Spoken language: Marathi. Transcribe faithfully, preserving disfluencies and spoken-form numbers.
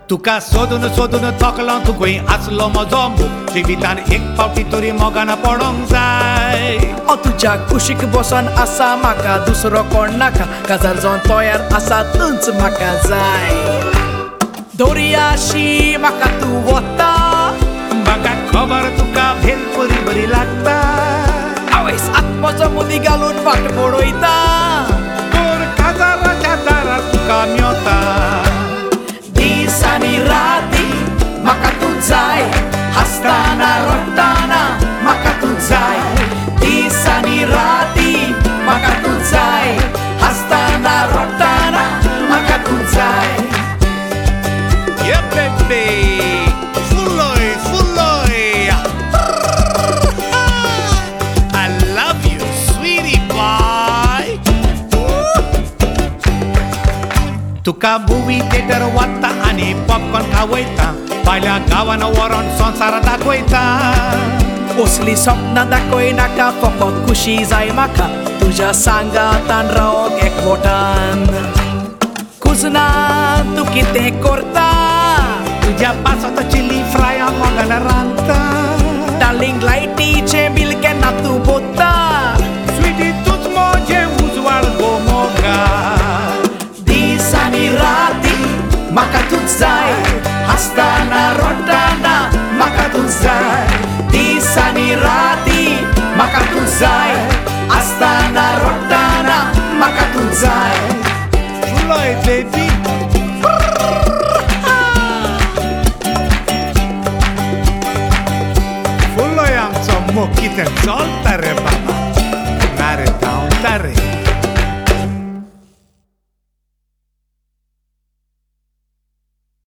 तुका सोदून सोदून थकलो तुकुय आसलो म्हजो मोग जिवितान एक फावटी तरी मोगान पडोंक जाय हांव तुज्या कुशीक बसोन आसा म्हाका दुसरो कोण नाका काजार जावन तयार आसा तूच म्हाका जाय दर्याशी म्हाका तूं वता म्हाका खबर तुका भेलपुरी बरी लागता आवयस आत्मजो मुदी घालून फाट पडयता तोर काजाराच्या दारार तुका मेवता दीस आनी राती म्हाका तूं जाय हसताना रडटाना म्हाका तूं जाय दीस आनी राती म्हाका तूं जाय हसताना रडटाना म्हाका तूं जाय Yeah, baby. Fulloy, fulloy. I love you, sweetie boy. तुका मूवी थिएटर वता आणि पॉपकॉर्न खावयता भायल्या गांवान व्हरोन संवसार दाखयता असली सपनां दाखय नाका फकत खुशी जाय म्हाका तुज्या सांगातान रावोंक एकवटान कुजना तूं कितें करता तुज्या पासत चिली फ्राय मोगान रांदता डार्लिंग लायटीचें बील केन्ना तूं बोत्ता स्वीटी तूच म्हजें उजवाड गो मोगा दीस आनी राती म्हाका तूच जाय हसताना रडटाना म्हाका तूच जाय दीस आनी राती म्हाका तूच जाय हसताना रडटाना म्हाका तूच जाय फुलोय बेबी फुलोय आमचो मोग कितें चलता रे बाबा ना रे धांवता रे